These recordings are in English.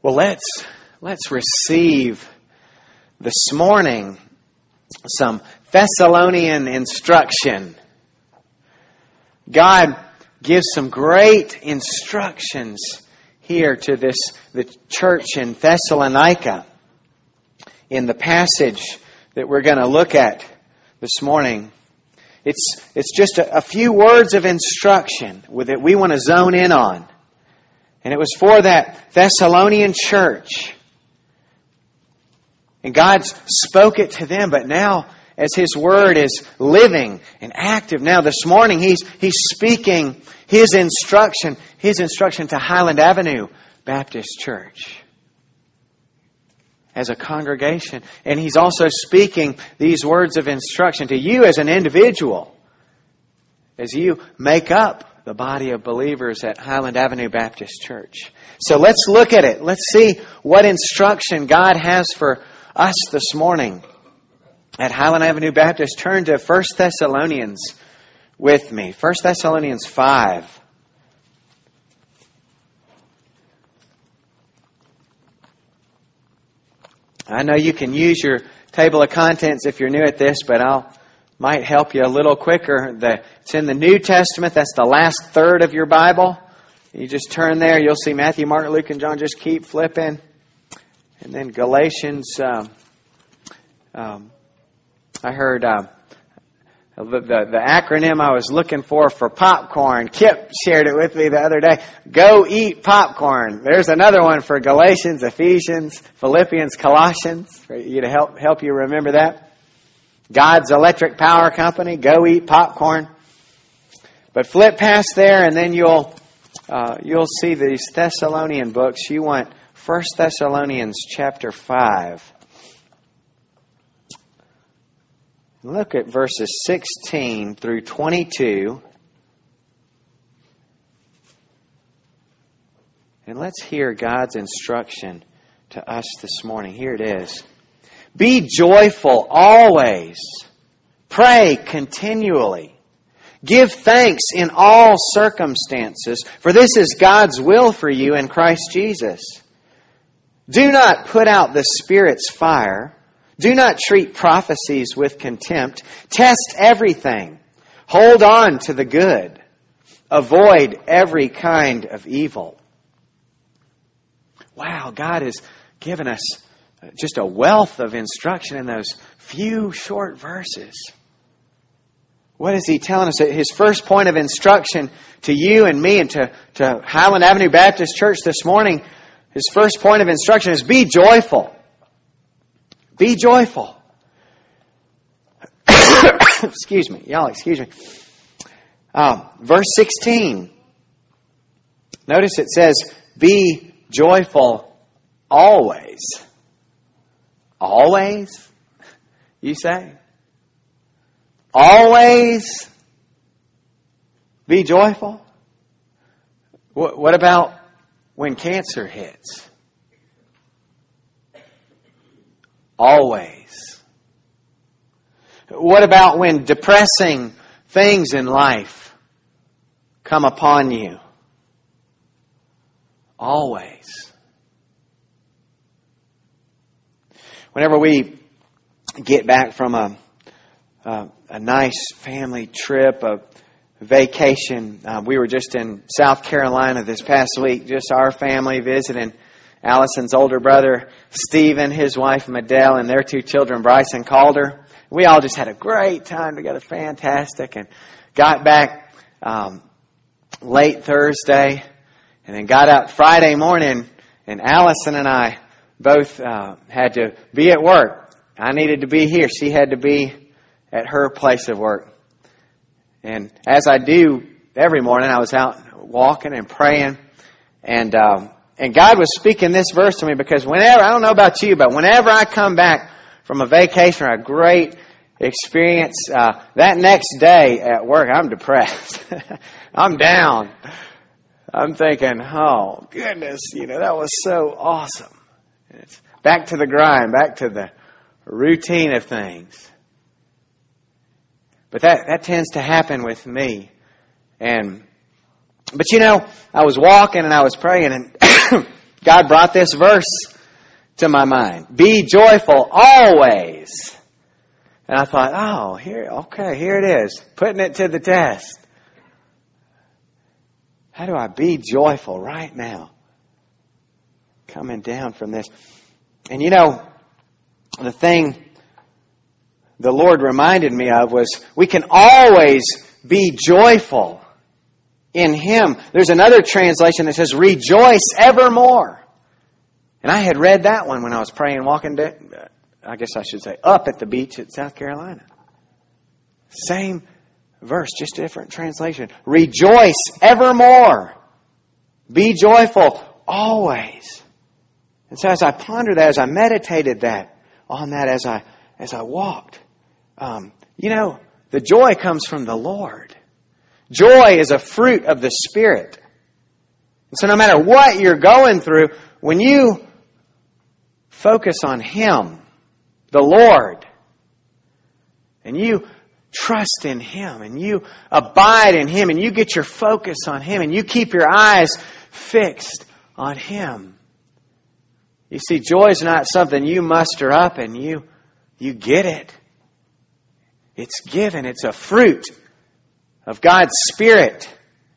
Well, let's receive this morning some Thessalonian instruction. God gives some great instructions here to the church in Thessalonica in the passage that we're going to look at this morning. It's just a few words of instruction that we want to zone in on. And it was for that Thessalonian church. And God spoke it to them, but now as His Word is living and active, now this morning He's speaking His instruction to Highland Avenue Baptist Church as a congregation. And He's also speaking these words of instruction to you as an individual, as you make up the body of believers at Highland Avenue Baptist Church. So let's look at it. Let's see what instruction God has for us this morning at Highland Avenue Baptist. Turn to 1 Thessalonians with me. 1 Thessalonians 5. I know you can use your table of contents if you're new at this, but might help you a little quicker. It's in the New Testament. That's the last third of your Bible. You just turn there. You'll see Matthew, Mark, Luke, and John. Just keep flipping. And then Galatians. I heard the acronym I was looking for popcorn. Kip shared it with me the other day. Go eat popcorn. There's another one for Galatians, Ephesians, Philippians, Colossians. For you to help you remember that. God's electric power company. Go eat popcorn. But flip past there, and then you'll see these Thessalonian books. You want 1 Thessalonians chapter 5. Look at verses 16 through 22. And let's hear God's instruction to us this morning. Here it is. Be joyful always. Pray continually. Give thanks in all circumstances, for this is God's will for you in Christ Jesus. Do not put out the Spirit's fire. Do not treat prophecies with contempt. Test everything. Hold on to the good. Avoid every kind of evil. Wow, God has given us just a wealth of instruction in those few short verses. What is He telling us? His first point of instruction to you and me and to Highland Avenue Baptist Church this morning, His first point of instruction is be joyful. Be joyful. Excuse me. Y'all, excuse me. Verse 16. Notice it says, be joyful always. Always? You say? Always be joyful? What about when cancer hits? Always. What about when depressing things in life come upon you? Always. Whenever we get back from a nice family trip, a vacation, we were just in South Carolina this past week, just our family visiting Allison's older brother, Stephen, his wife, Medell, and their two children, Bryce and Calder. We all just had a great time together, fantastic, and got back late Thursday, and then got out Friday morning, and Allison and I both had to be at work. I needed to be here. She had to be at her place of work. And as I do every morning, I was out walking and praying, and God was speaking this verse to me because whenever, I don't know about you, but whenever I come back from a vacation or a great experience, that next day at work, I'm depressed. I'm down. I'm thinking, oh, goodness, that was so awesome. It's back to the grind, back to the routine of things. But that tends to happen with me. But I was walking and I was praying, and God brought this verse to my mind. Be joyful always. And I thought, oh, here it is. Putting it to the test. How do I be joyful right now? Coming down from this. And the thing the Lord reminded me of was we can always be joyful in Him. There's another translation that says, rejoice evermore. And I had read that one when I was praying, walking up at the beach at South Carolina. Same verse, just different translation. Rejoice evermore. Be joyful always. And so as I pondered that, as I meditated on that, as I walked, the joy comes from the Lord. Joy is a fruit of the Spirit. And so no matter what you're going through, when you focus on Him, the Lord, and you trust in Him, and you abide in Him, and you get your focus on Him, and you keep your eyes fixed on Him. You see, joy is not something you muster up and you get it. It's given. It's a fruit of God's Spirit.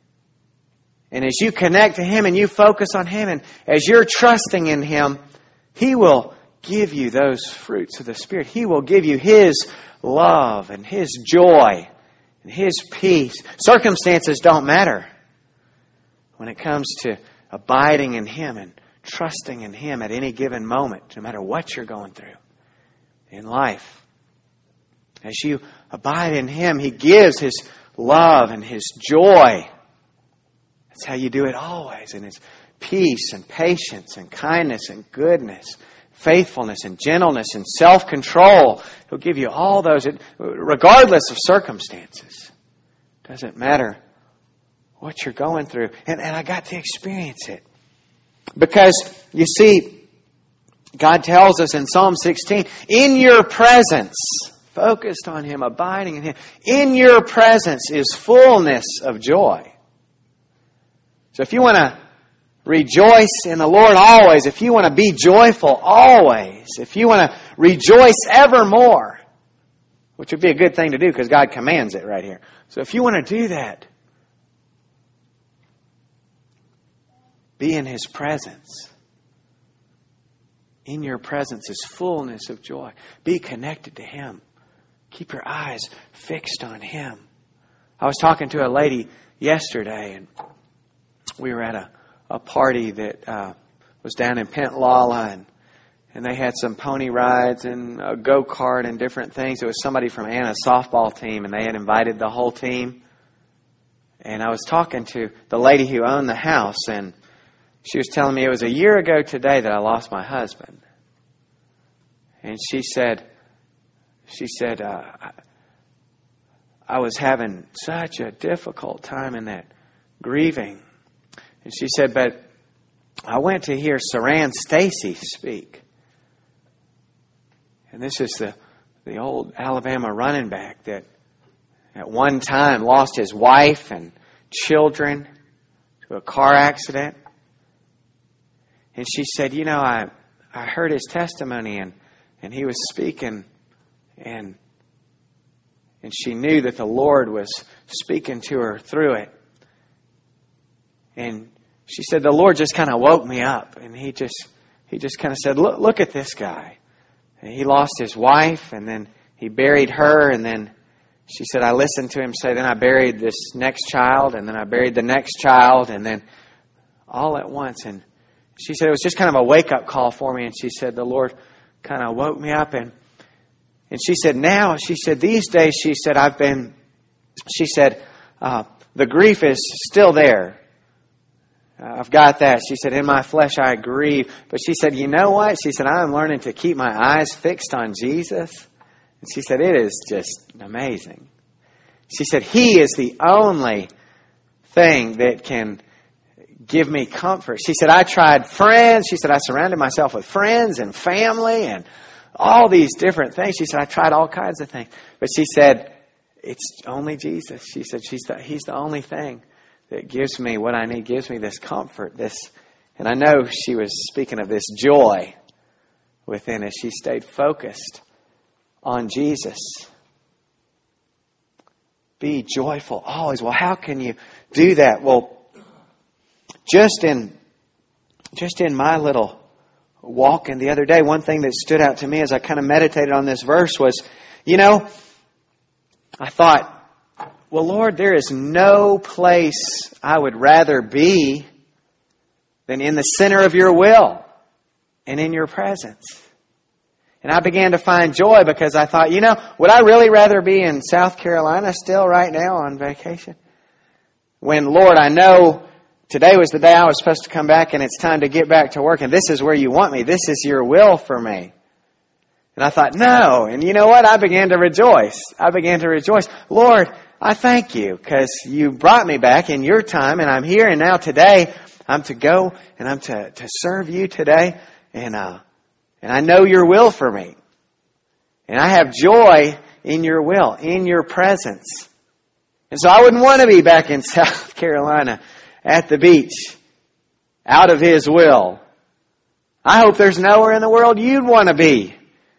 And as you connect to Him and you focus on Him, and as you're trusting in Him, He will give you those fruits of the Spirit. He will give you His love and His joy and His peace. Circumstances don't matter when it comes to abiding in Him and trusting in Him at any given moment, no matter what you're going through in life. As you abide in Him, He gives His love and His joy. That's how you do it always. And His peace and patience and kindness and goodness, faithfulness and gentleness and self-control. He'll give you all those regardless of circumstances. Doesn't matter what you're going through. And I got to experience it. Because, you see, God tells us in Psalm 16, in your presence, focused on Him, abiding in Him, in your presence is fullness of joy. So if you want to rejoice in the Lord always, if you want to be joyful always, if you want to rejoice evermore, which would be a good thing to do because God commands it right here. So if you want to do that, be in His presence. In your presence is fullness of joy. Be connected to Him. Keep your eyes fixed on Him. I was talking to a lady yesterday, and we were at a party that was down in Pentlala, and they had some pony rides and a go-kart and different things. It was somebody from Anna's softball team, and they had invited the whole team. And I was talking to the lady who owned the house, and she was telling me it was a year ago today that I lost my husband. And she said, I was having such a difficult time in that grieving. And she said, but I went to hear Saran Stacy speak. And this is the old Alabama running back that at one time lost his wife and children to a car accident. And she said, I heard his testimony and he was speaking and she knew that the Lord was speaking to her through it. And she said, the Lord just kind of woke me up and he just kind of said, look at this guy. And he lost his wife and then he buried her and then she said, I listened to him say, then I buried this next child and then I buried the next child and then all at once. And she said, it was just kind of a wake-up call for me. And she said, the Lord kind of woke me up. And she said, these days, she said, the grief is still there. I've got that. She said, in my flesh I grieve. But she said, you know what? She said, I'm learning to keep my eyes fixed on Jesus. And she said, it is just amazing. She said, He is the only thing that can give me comfort. She said, I tried friends. She said, I surrounded myself with friends and family and all these different things. She said, I tried all kinds of things. But she said, it's only Jesus. She said, He's the only thing that gives me what I need, gives me this comfort, this And I know she was speaking of this joy within as she stayed focused on Jesus. Be joyful always. Well, how can you do that? Well, just in my little walking the other day, one thing that stood out to me as I kind of meditated on this verse was, I thought, well, Lord, there is no place I would rather be than in the center of your will and in your presence. And I began to find joy because I thought, would I really rather be in South Carolina still right now on vacation? When, Lord, I know today was the day I was supposed to come back and it's time to get back to work and this is where you want me. This is your will for me. And I thought, no. And you know what? I began to rejoice. Lord, I thank you because you brought me back in your time and I'm here and now today I'm to go and I'm to serve you today and I know your will for me. And I have joy in your will, in your presence. And so I wouldn't want to be back in South Carolina at the beach, out of His will. I hope there's nowhere in the world you'd want to be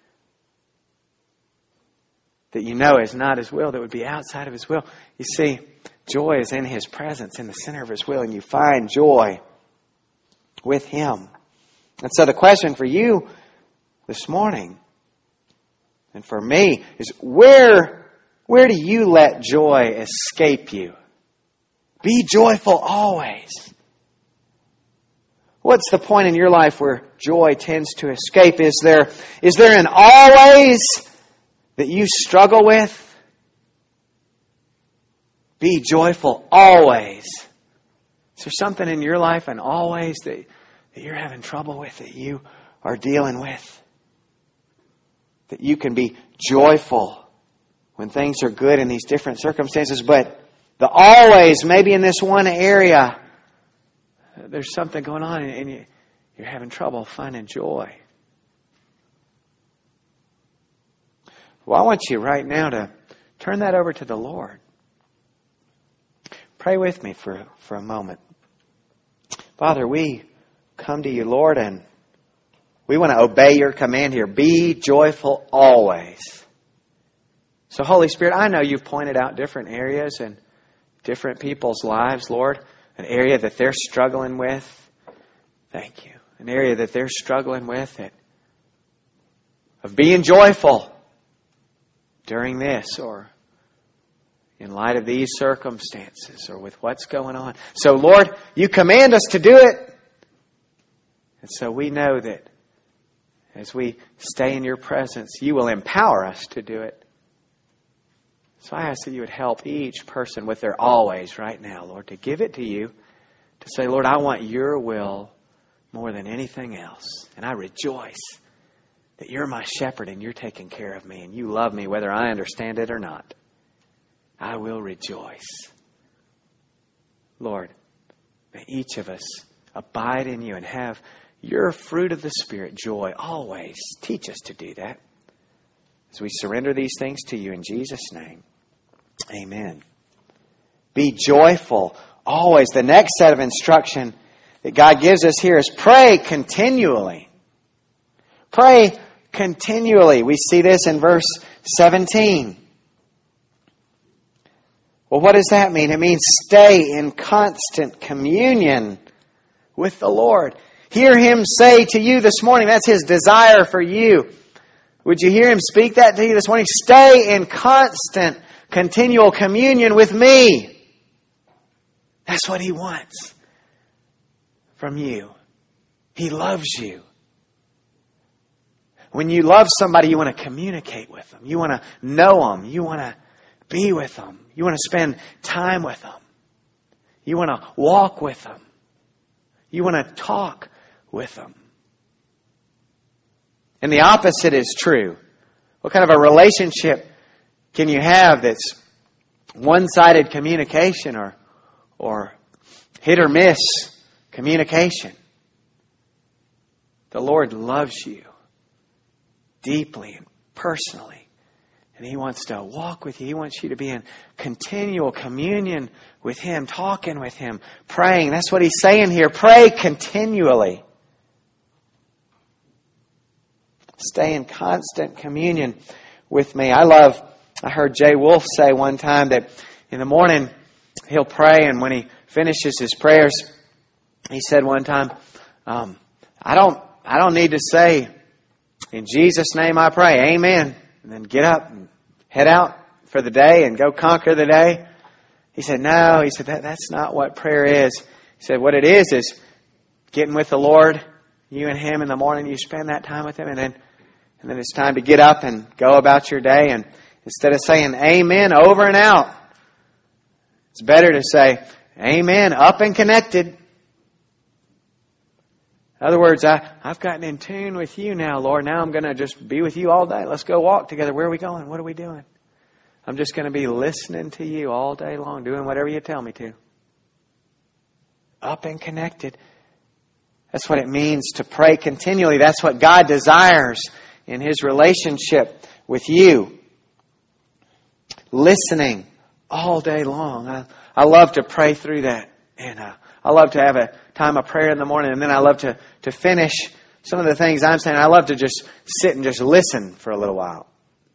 that is not His will, that would be outside of His will. You see, joy is in His presence, in the center of His will, and you find joy with Him. And so the question for you this morning, and for me, is where do you let joy escape you? Be joyful always. What's the point in your life where joy tends to escape? Is there an always that you struggle with? Be joyful always. Is there something in your life and always that you're having trouble with, that you are dealing with? That you can be joyful when things are good in these different circumstances, but the always, maybe in this one area, there's something going on and you're having trouble finding joy. Well, I want you right now to turn that over to the Lord. Pray with me for a moment. Father, we come to you, Lord, and we want to obey your command here. Be joyful always. So, Holy Spirit, I know you've pointed out different areas and different people's lives, Lord. An area that they're struggling with. Thank you. An area that they're struggling with of being joyful during this or in light of these circumstances or with what's going on. So, Lord, you command us to do it. And so we know that as we stay in your presence, you will empower us to do it. So I ask that you would help each person with their always right now, Lord, to give it to you, to say, Lord, I want your will more than anything else. And I rejoice that you're my shepherd and you're taking care of me and you love me whether I understand it or not. I will rejoice. Lord, may each of us abide in you and have your fruit of the Spirit, joy, always. Teach us to do that. As we surrender these things to you in Jesus' name. Amen. Be joyful always. The next set of instruction that God gives us here is pray continually. Pray continually. We see this in verse 17. Well, what does that mean? It means stay in constant communion with the Lord. Hear Him say to you this morning, that's His desire for you. Would you hear Him speak that to you this morning? Stay in constant, continual communion with me. That's what He wants from you. He loves you. When you love somebody, you want to communicate with them. You want to know them. You want to be with them. You want to spend time with them. You want to walk with them. You want to talk with them. And the opposite is true. What kind of a relationship can you have that's one-sided communication or hit or miss communication? The Lord loves you deeply and personally And He wants to walk with you. He wants you to be in continual communion with Him, talking with Him, praying. That's what He's saying here. Pray continually. Stay in constant communion with me. I heard Jay Wolf say one time that in the morning he'll pray, and when he finishes his prayers, he said one time, I don't need to say, in Jesus' name I pray, amen, and then get up and head out for the day and go conquer the day. He said, no, that's not what prayer is. He said, what it is getting with the Lord, you and Him in the morning, you spend that time with Him, and then it's time to get up and go about your day. And instead of saying amen over and out, it's better to say amen up and connected. In other words, I've gotten in tune with you now, Lord. Now I'm going to just be with you all day. Let's go walk together. Where are we going? What are we doing? I'm just going to be listening to you all day long, doing whatever you tell me to. Up and connected. That's what it means to pray continually. That's what God desires in His relationship with you. Listening all day long. I love to pray through that. And I love to have a time of prayer in the morning. And then I love to finish some of the things I'm saying. I love to just sit and just listen for a little while.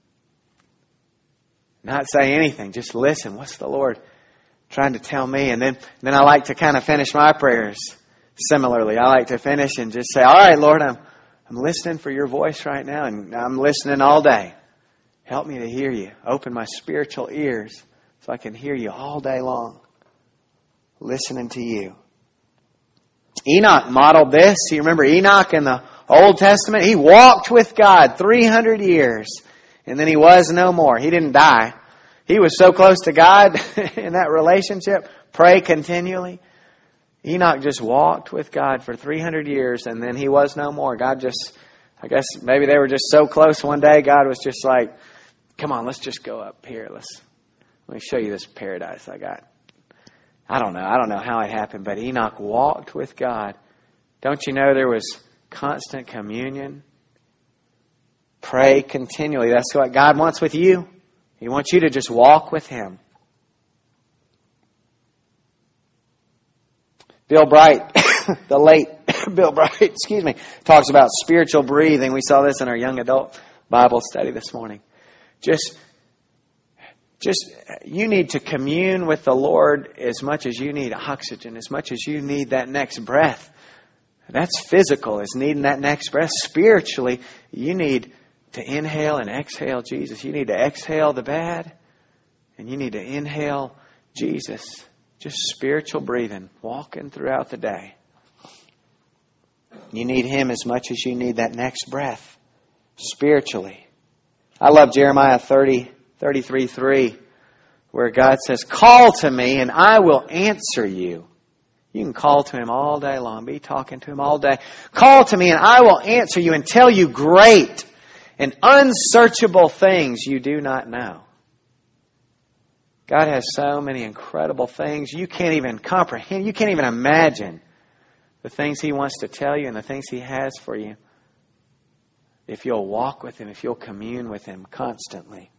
Not say anything. Just listen. What's the Lord trying to tell me? And then I like to kind of finish my prayers similarly. I like to finish and just say, all right, Lord, I'm listening for your voice right now, and I'm listening all day. Help me to hear you. Open my spiritual ears so I can hear you all day long. Listening to you. Enoch modeled this. You remember Enoch in the Old Testament? He walked with God 300 years, and then he was no more. He didn't die. He was so close to God in that relationship. Pray continually. Enoch just walked with God for 300 years, and then he was no more. I guess maybe they were just so close one day, God was just like, come on, let's just go up here. Let me show you this paradise I got. I don't know how it happened, but Enoch walked with God. Don't you know there was constant communion? Pray continually. That's what God wants with you. He wants you to just walk with Him. Bill Bright, the late Bill Bright, talks about spiritual breathing. We saw this in our young adult Bible study this morning. Just you need to commune with the Lord as much as you need oxygen, as much as you need that next breath. That's physical, is needing that next breath. Spiritually, you need to inhale and exhale Jesus. You need to exhale the bad, and you need to inhale Jesus. Just spiritual breathing, walking throughout the day. You need Him as much as you need that next breath, spiritually. I love Jeremiah 33:3, where God says, call to me and I will answer you. You can call to Him all day long. Be talking to Him all day. Call to me and I will answer you and tell you great and unsearchable things you do not know. God has so many incredible things you can't even comprehend. You can't even imagine the things He wants to tell you and the things He has for you. If you'll walk with Him, if you'll commune with Him constantly.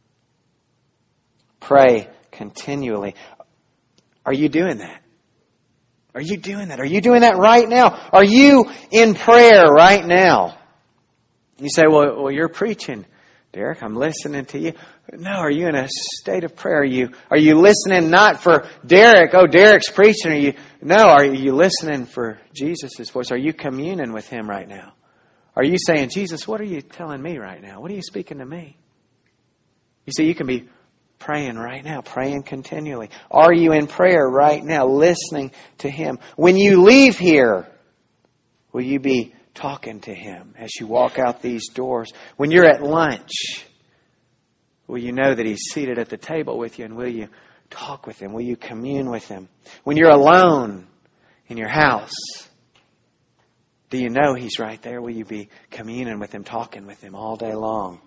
Pray continually. Are you doing that? Are you doing that? Are you doing that right now? Are you in prayer right now? You say, well, you're preaching, Derek. I'm listening to you. No, are you in a state of prayer? Are you listening not for Derek? Oh, Derek's preaching. Are you listening for Jesus' voice? Are you communing with Him right now? Are you saying, Jesus, what are you telling me right now? What are you speaking to me? You see, you can be praying right now, praying continually. Are you in prayer right now, listening to Him? When you leave here, will you be talking to Him as you walk out these doors? When you're at lunch, will you know that He's seated at the table with you, and will you talk with Him? Will you commune with Him? When you're alone in your house, do you know He's right there? Will you be communing with Him, talking with Him all day long?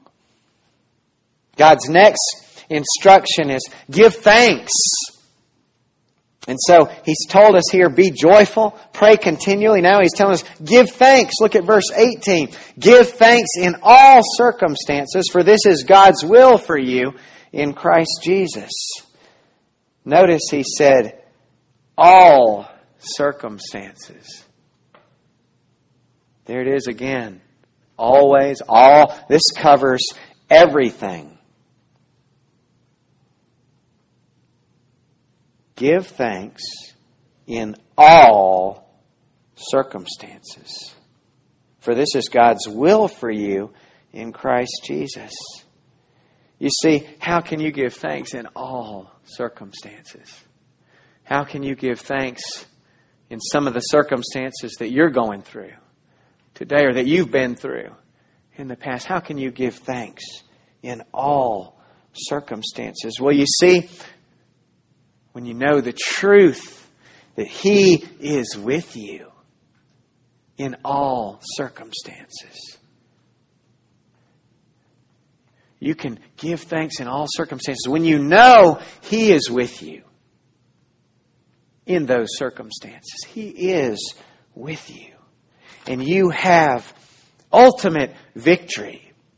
God's next instruction is give thanks. And so He's told us here, be joyful, pray continually. Now He's telling us, give thanks. Look at verse 18. Give thanks in all circumstances, for this is God's will for you in Christ Jesus. Notice He said, all circumstances. There it is again. Always, all. This covers everything. Give thanks in all circumstances. For this is God's will for you in Christ Jesus. You see, how can you give thanks in all circumstances? How can you give thanks in some of the circumstances that you're going through today or that you've been through in the past? How can you give thanks in all circumstances? Well, you see, when you know the truth that He is with you in all circumstances, you can give thanks in all circumstances. When you know He is with you in those circumstances, He is with you. And you have ultimate victory.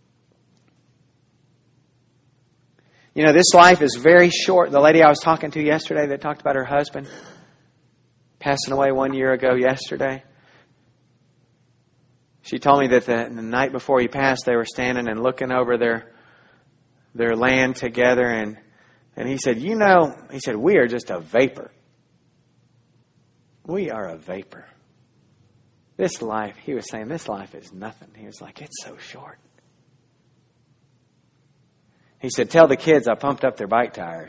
You know, this life is very short. The lady I was talking to yesterday that talked about her husband passing away 1 year ago yesterday, she told me that the night before he passed, they were standing and looking over their land together. And he said, he said, we are just a vapor. We are a vapor. This life, he was saying, this life is nothing. He was like, it's so short. He said, tell the kids I pumped up their bike tires.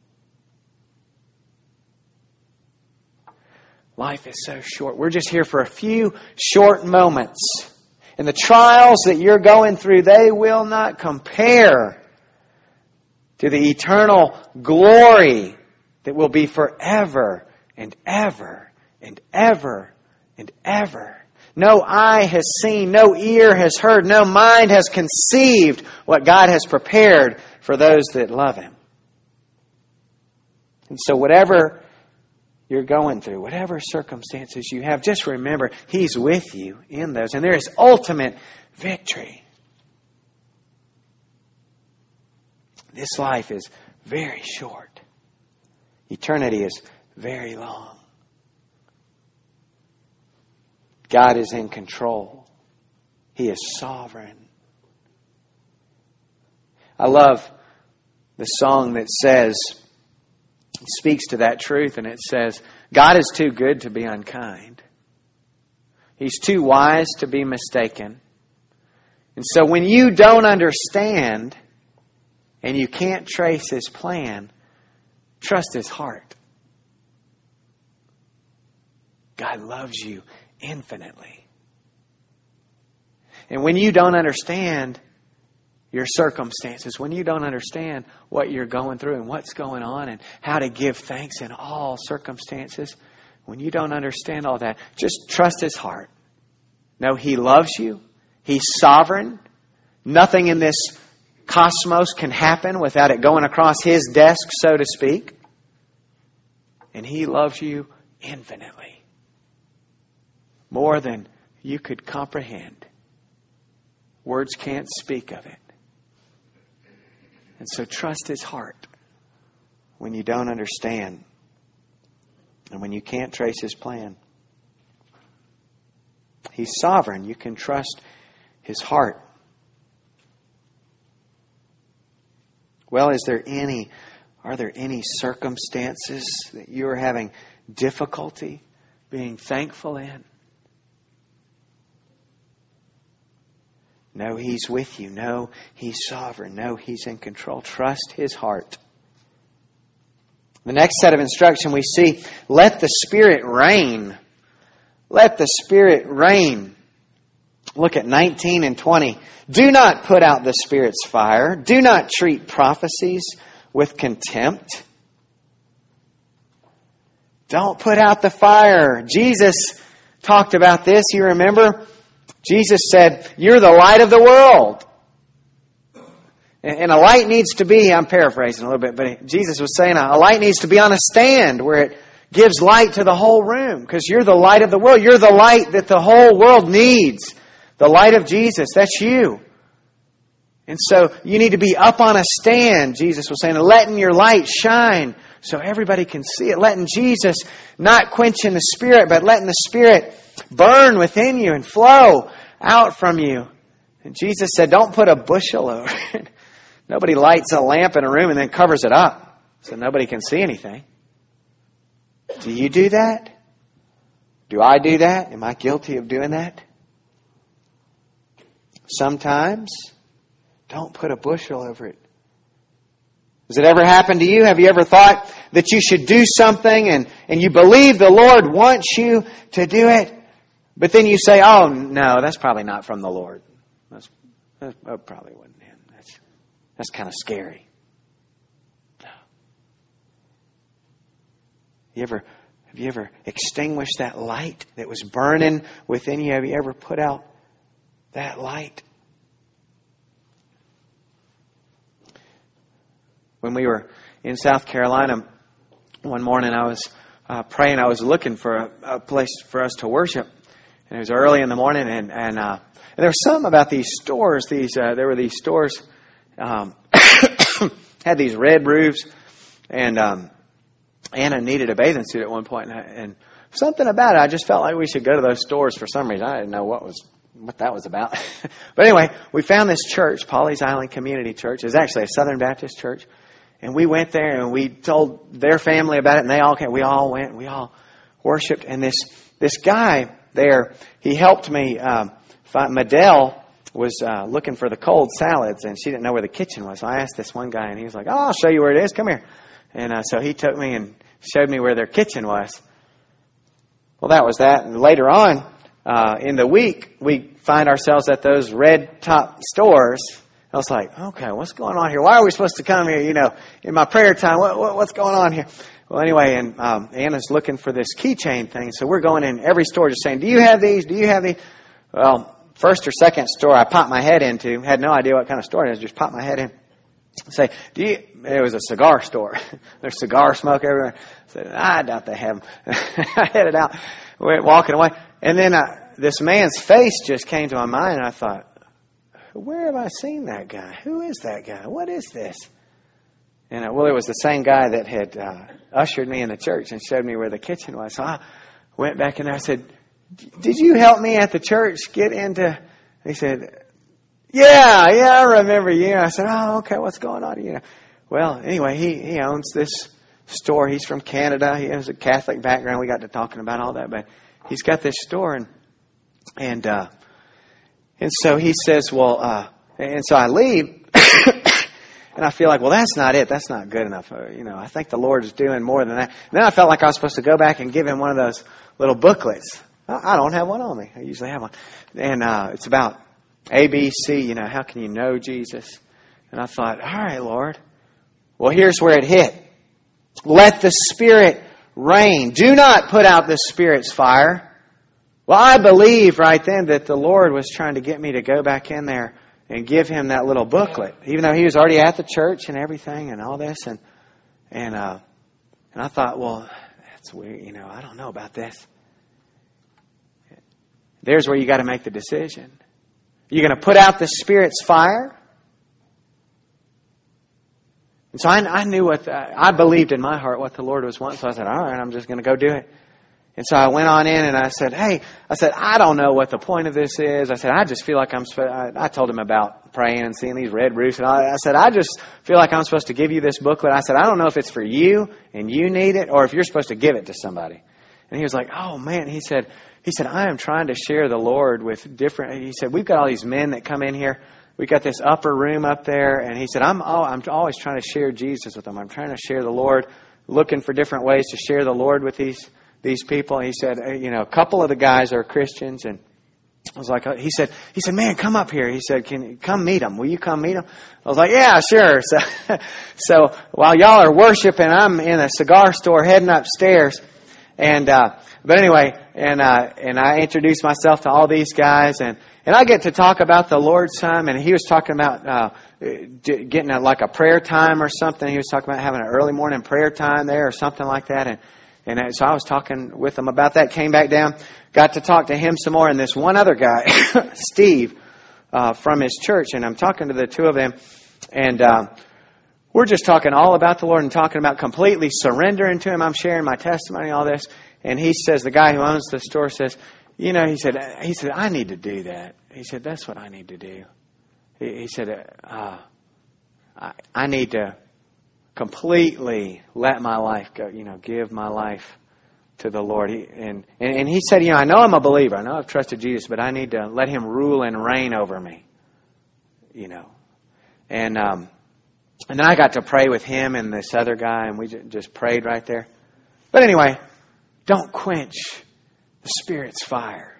Life is so short. We're just here for a few short moments. And the trials that you're going through, they will not compare to the eternal glory that will be forever and ever and ever and ever. No eye has seen, no ear has heard, no mind has conceived what God has prepared for those that love Him. And so whatever you're going through, whatever circumstances you have, just remember He's with you in those. And there is ultimate victory. This life is very short. Eternity is very long. God is in control. He is sovereign. I love the song that says, it speaks to that truth, and it says, God is too good to be unkind. He's too wise to be mistaken. And so when you don't understand and you can't trace His plan, trust His heart. God loves you infinitely. And when you don't understand your circumstances, when you don't understand what you're going through and what's going on and how to give thanks in all circumstances, when you don't understand all that, just trust His heart. Know He loves you. He's sovereign. Nothing in this cosmos can happen without it going across His desk, so to speak. And He loves you infinitely. More than you could comprehend. Words can't speak of it. And so trust His heart when you don't understand and when you can't trace His plan. He's sovereign. You can trust His heart. Well, are there any circumstances that you are having difficulty being thankful in? No, He's with you. No, He's sovereign. No, He's in control. Trust His heart. The next set of instruction we see, let the Spirit reign. Let the Spirit reign. Look at 19 and 20. Do not put out the Spirit's fire. Do not treat prophecies with contempt. Don't put out the fire. Jesus talked about this. You remember? Jesus said, you're the light of the world. And a light needs to be, I'm paraphrasing a little bit, but Jesus was saying a light needs to be on a stand where it gives light to the whole room because you're the light of the world. You're the light that the whole world needs. The light of Jesus, that's you. And so you need to be up on a stand, Jesus was saying, letting your light shine so everybody can see it. Letting Jesus, not quenching the Spirit, but letting the Spirit burn within you and flow out from you. And Jesus said, don't put a bushel over it. Nobody lights a lamp in a room and then covers it up so nobody can see anything. Do you do that? Do I do that? Am I guilty of doing that? Sometimes. Don't put a bushel over it. Has it ever happened to you? Have you ever thought that you should do something and you believe the Lord wants you to do it, but then you say, oh, no, that's probably not from the Lord. That probably wasn't him. That's kind of scary. No. Have you ever extinguished that light that was burning within you? Have you ever put out that light? When we were in South Carolina, one morning I was praying. I was looking for a place for us to worship. And it was early in the morning, and there was something about these stores. There were these stores had these red roofs, and Anna needed a bathing suit at one point, and something about it. I just felt like we should go to those stores for some reason. I didn't know what that was about. But anyway, we found this church, Pawleys Island Community Church. It was actually a Southern Baptist church. And we went there and we told their family about it, and they all came. We all went. We all worshipped. And this guy there, he helped me find. Madelle was looking for the cold salads, and she didn't know where the kitchen was. So I asked this one guy, and he was like, "Oh, I'll show you where it is. Come here." And so he took me and showed me where their kitchen was. Well, that was that. And later on in the week, we find ourselves at those red top stores. I was like, okay, what's going on here? Why are we supposed to come here? In my prayer time, what's going on here? Well, anyway, and Anna's looking for this keychain thing. So we're going in every store just saying, do you have these? Do you have these? Well, first or second store I popped my head into, had no idea what kind of store it is, just popped my head in. Say, it was a cigar store. There's cigar smoke everywhere. I said, I doubt they have them. I headed out, went walking away. And then this man's face just came to my mind, and I thought, where have I seen that guy? Who is that guy? What is this? And it was the same guy that had ushered me in the church and showed me where the kitchen was. So I went back in there. I said, did you help me at the church get into... He said, yeah, I remember you. I said, oh, okay, what's going on? Well, anyway, he owns this store. He's from Canada. He has a Catholic background. We got to talking about all that, but he's got this store, and so he says, well, and so I leave, and I feel like, well, that's not it. That's not good enough. I think the Lord is doing more than that. And then I felt like I was supposed to go back and give him one of those little booklets. I don't have one on me. I usually have one. And it's about ABC, how can you know Jesus? And I thought, all right, Lord. Well, here's where it hit. Let the Spirit reign. Do not put out the Spirit's fire. Well, I believe right then that the Lord was trying to get me to go back in there and give him that little booklet, even though he was already at the church and everything and all this. And I thought, well, that's weird. I don't know about this. There's where you got to make the decision. You're going to put out the Spirit's fire. And so I knew I believed in my heart what the Lord was wanting. So I said, all right, I'm just going to go do it. And so I went on in and I said, I don't know what the point of this is. I said, I just feel like I told him about praying and seeing these red roofs. And I said, I just feel like I'm supposed to give you this booklet. I said, I don't know if it's for you and you need it or if you're supposed to give it to somebody. And he was like, oh man, he said, I am trying to share the Lord with different, he said, we've got all these men that come in here. We got this upper room up there. And he said, I'm always trying to share Jesus with them. I'm trying to share the Lord, looking for different ways to share the Lord with these people. He said, a couple of the guys are Christians, and I was like, he said, man, come up here. He said, can you come meet them? Will you come meet them? I was like, yeah, sure. So while y'all are worshiping, I'm in a cigar store heading upstairs, but anyway, and I introduced myself to all these guys, and I get to talk about the Lord's time, and he was talking about getting like a prayer time or something. He was talking about having an early morning prayer time there or something like that, And so I was talking with them about that, came back down, got to talk to him some more, and this one other guy, Steve, from his church, and I'm talking to the two of them, and we're just talking all about the Lord and talking about completely surrendering to Him. I'm sharing my testimony, all this, and he says, the guy who owns the store says, he said, I need to do that. He said, that's what I need to do. He said, I need to completely let my life go, give my life to the Lord. And he said, I know I'm a believer. I know I've trusted Jesus, but I need to let Him rule and reign over me. And then I got to pray with him and this other guy, and we just prayed right there. But anyway, don't quench the Spirit's fire.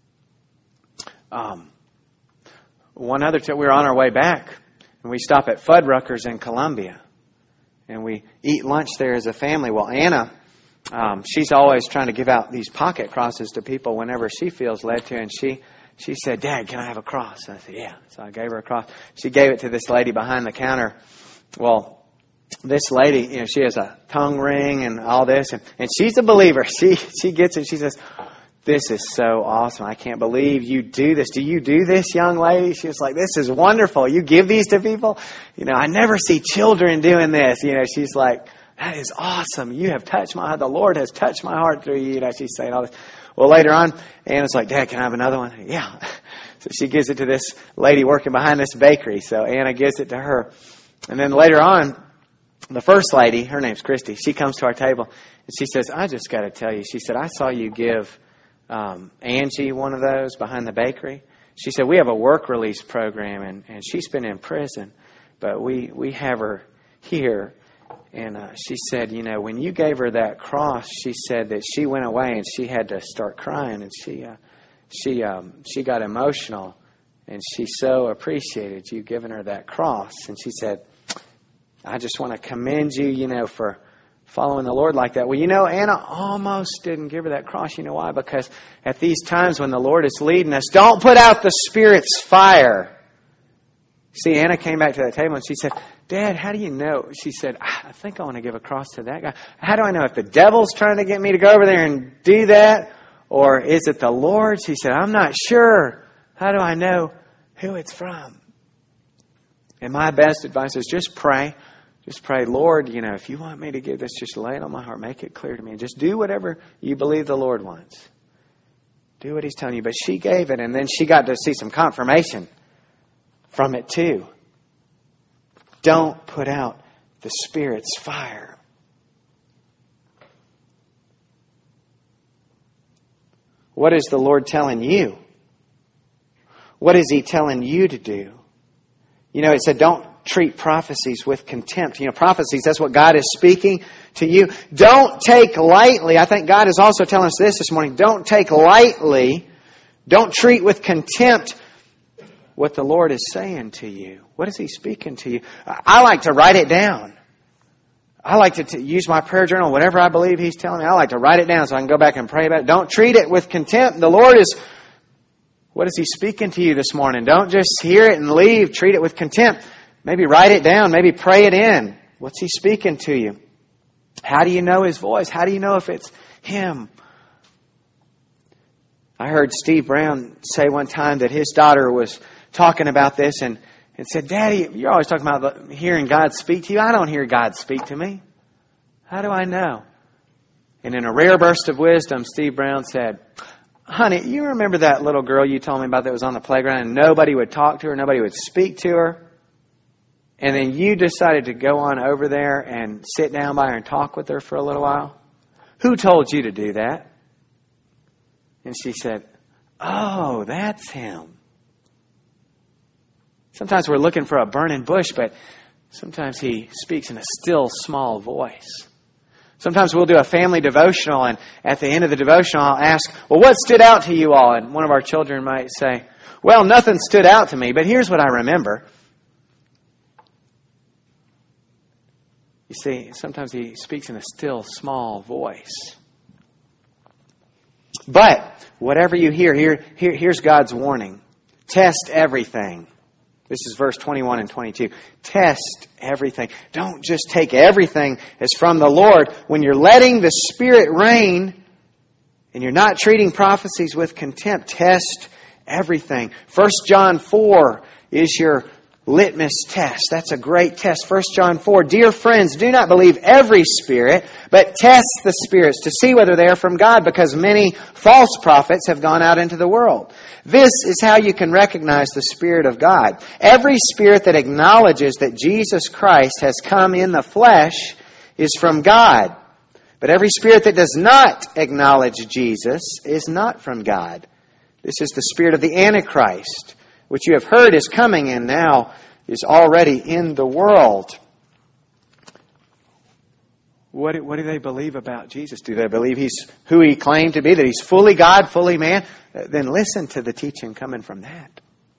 One other time, we were on our way back, and we stop at Fuddruckers in Columbia. And we eat lunch there as a family. Well, Anna, she's always trying to give out these pocket crosses to people whenever she feels led to. And she said, Dad, can I have a cross? And I said, yeah. So I gave her a cross. She gave it to this lady behind the counter. Well, this lady, she has a tongue ring and all this. And she's a believer. She gets it. She says, this is so awesome. I can't believe you do this. Do you do this, young lady? She was like, this is wonderful. You give these to people? I never see children doing this. She's like, that is awesome. You have touched my heart. The Lord has touched my heart through you. She's saying all this. Well, later on, Anna's like, Dad, can I have another one? Yeah. So she gives it to this lady working behind this bakery. So Anna gives it to her. And then later on, the first lady, her name's Christy, she comes to our table and she says, I just got to tell you, she said, I saw you give Angie one of those behind the bakery. She said, we have a work release program, and she's been in prison, but we have her here. And she said, when you gave her that cross, she said that she went away and she had to start crying, and she got emotional, and she so appreciated you giving her that cross. And she said, I just want to commend you, for following the Lord like that. Well, Anna almost didn't give her that cross. You know why? Because at these times when the Lord is leading us, don't put out the Spirit's fire. See, Anna came back to that table and she said, Dad, how do you know? She said, I think I want to give a cross to that guy. How do I know if the devil's trying to get me to go over there and do that? Or is it the Lord? She said, I'm not sure. How do I know who it's from? And my best advice is just pray. Just pray, Lord, if you want me to give this, just lay it on my heart. Make it clear to me. And just do whatever you believe the Lord wants. Do what He's telling you. But she gave it, and then she got to see some confirmation from it too. Don't put out the Spirit's fire. What is the Lord telling you? What is He telling you to do? It said don't treat prophecies with contempt. Prophecies, that's what God is speaking to you. Don't take lightly. I think God is also telling us this morning. Don't take lightly. Don't treat with contempt what the Lord is saying to you. What is He speaking to you? I like to write it down. I like to use my prayer journal, whatever I believe He's telling me. I like to write it down so I can go back and pray about it. Don't treat it with contempt. The Lord is... What is He speaking to you this morning? Don't just hear it and leave. Treat it with contempt. Maybe write it down. Maybe pray it in. What's He speaking to you? How do you know His voice? How do you know if it's Him? I heard Steve Brown say one time that his daughter was talking about this and said, Daddy, you're always talking about hearing God speak to you. I don't hear God speak to me. How do I know? And in a rare burst of wisdom, Steve Brown said, Honey, you remember that little girl you told me about that was on the playground and nobody would talk to her, nobody would speak to her? And then you decided to go on over there and sit down by her and talk with her for a little while? Who told you to do that? And she said, oh, that's Him. Sometimes we're looking for a burning bush, but sometimes He speaks in a still, small voice. Sometimes we'll do a family devotional, and at the end of the devotional, I'll ask, well, what stood out to you all? And one of our children might say, well, nothing stood out to me, but here's what I remember. You see, sometimes He speaks in a still, small voice. But whatever you hear, here's God's warning. Test everything. This is verse 21 and 22. Test everything. Don't just take everything as from the Lord. When you're letting the Spirit reign and you're not treating prophecies with contempt, test everything. 1 John 4 is your litmus test. That's a great test. 1 John 4. Dear friends, do not believe every spirit, but test the spirits to see whether they are from God, because many false prophets have gone out into the world. This is how you can recognize the Spirit of God. Every spirit that acknowledges that Jesus Christ has come in the flesh is from God. But every spirit that does not acknowledge Jesus is not from God. This is the spirit of the Antichrist, which you have heard is coming and now is already in the world. What do they believe about Jesus? Do they believe He's who He claimed to be, that He's fully God, fully man? Then listen to the teaching coming from that.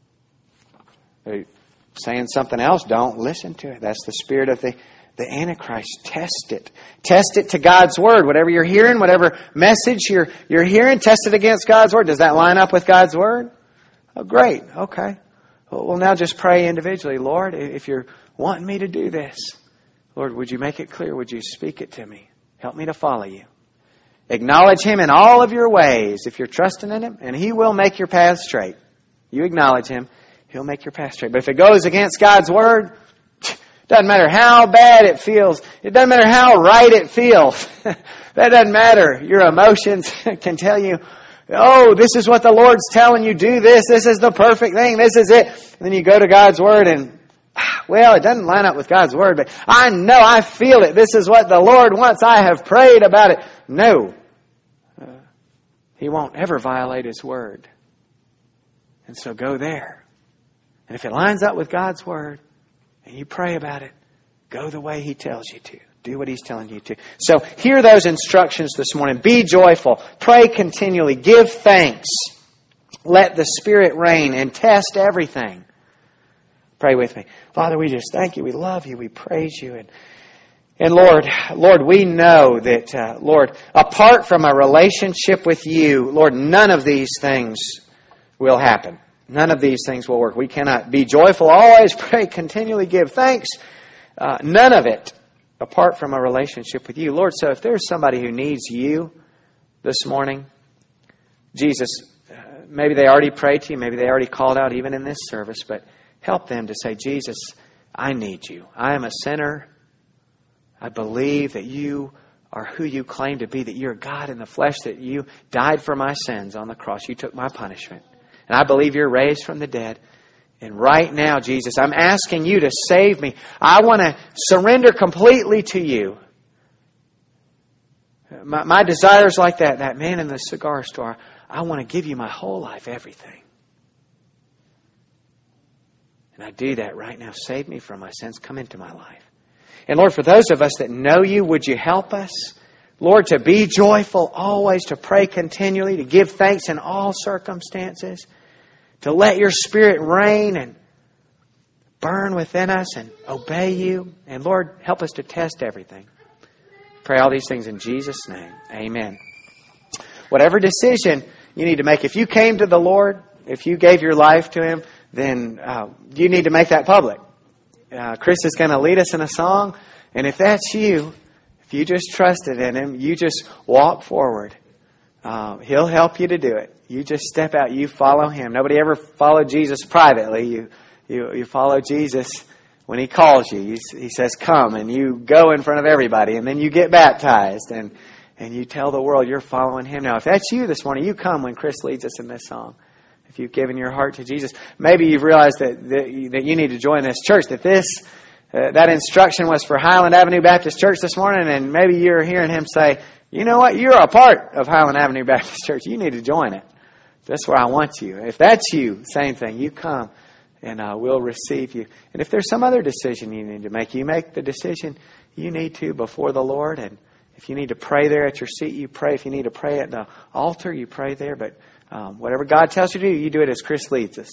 They're saying something else, don't listen to it. That's the spirit of the Antichrist. Test it. Test it to God's Word. Whatever you're hearing, whatever message you're hearing, test it against God's Word. Does that line up with God's Word? Oh, great. Okay. Well, now just pray individually. Lord, if you're wanting me to do this, Lord, would you make it clear? Would you speak it to me? Help me to follow you. Acknowledge Him in all of your ways. If you're trusting in Him, and He will make your path straight. You acknowledge Him, He'll make your path straight. But if it goes against God's Word, doesn't matter how bad it feels. It doesn't matter how right it feels. That doesn't matter. Your emotions can tell you, oh, this is what the Lord's telling you. Do this. This is the perfect thing. This is it. And then you go to God's Word and, well, it doesn't line up with God's Word, but I know, I feel it. This is what the Lord wants. I have prayed about it. No. He won't ever violate His Word. And so go there. And if it lines up with God's Word, and you pray about it, go the way He tells you to. Do what He's telling you to. So hear those instructions this morning. Be joyful. Pray continually. Give thanks. Let the Spirit reign and test everything. Pray with me. Father, we just thank You. We love You. We praise You. And Lord, we know that, Lord, apart from a relationship with You, Lord, none of these things will happen. None of these things will work. We cannot be joyful, always pray, continually give thanks. None of it apart from a relationship with You. Lord, so if there's somebody who needs You this morning, Jesus, maybe they already prayed to You, maybe they already called out even in this service, but help them to say, Jesus, I need You. I am a sinner. I believe that You are who You claim to be, that You're God in the flesh, that You died for my sins on the cross. You took my punishment. And I believe You're raised from the dead. And right now, Jesus, I'm asking You to save me. I want to surrender completely to You. My desires like that man in the cigar store. I want to give You my whole life, everything. And I do that right now. Save me from my sins. Come into my life. And Lord, for those of us that know You, would You help us? Lord, to be joyful always, to pray continually, to give thanks in all circumstances, to let Your Spirit reign and burn within us and obey You. And Lord, help us to test everything. Pray all these things in Jesus' name. Amen. Whatever decision you need to make, if you came to the Lord, if you gave your life to Him, then you need to make that public. Chris is going to lead us in a song. And if that's you, if you just trusted in Him, you just walk forward. He'll help you to do it. You just step out. You follow Him. Nobody ever followed Jesus privately. You follow Jesus when He calls you. He says, come, and you go in front of everybody. And then you get baptized. And you tell the world you're following Him. Now, if that's you this morning, you come when Chris leads us in this song. If you've given your heart to Jesus, maybe you've realized that you need to join this church, that instruction was for Highland Avenue Baptist Church this morning, and maybe you're hearing him say, you know what, you're a part of Highland Avenue Baptist Church. You need to join it. That's where I want you. If that's you, same thing. You come, and we'll receive you. And if there's some other decision you need to make, you make the decision you need to before the Lord. And if you need to pray there at your seat, you pray. If you need to pray at the altar, you pray there. But whatever God tells you to do, you do it as Chris leads us.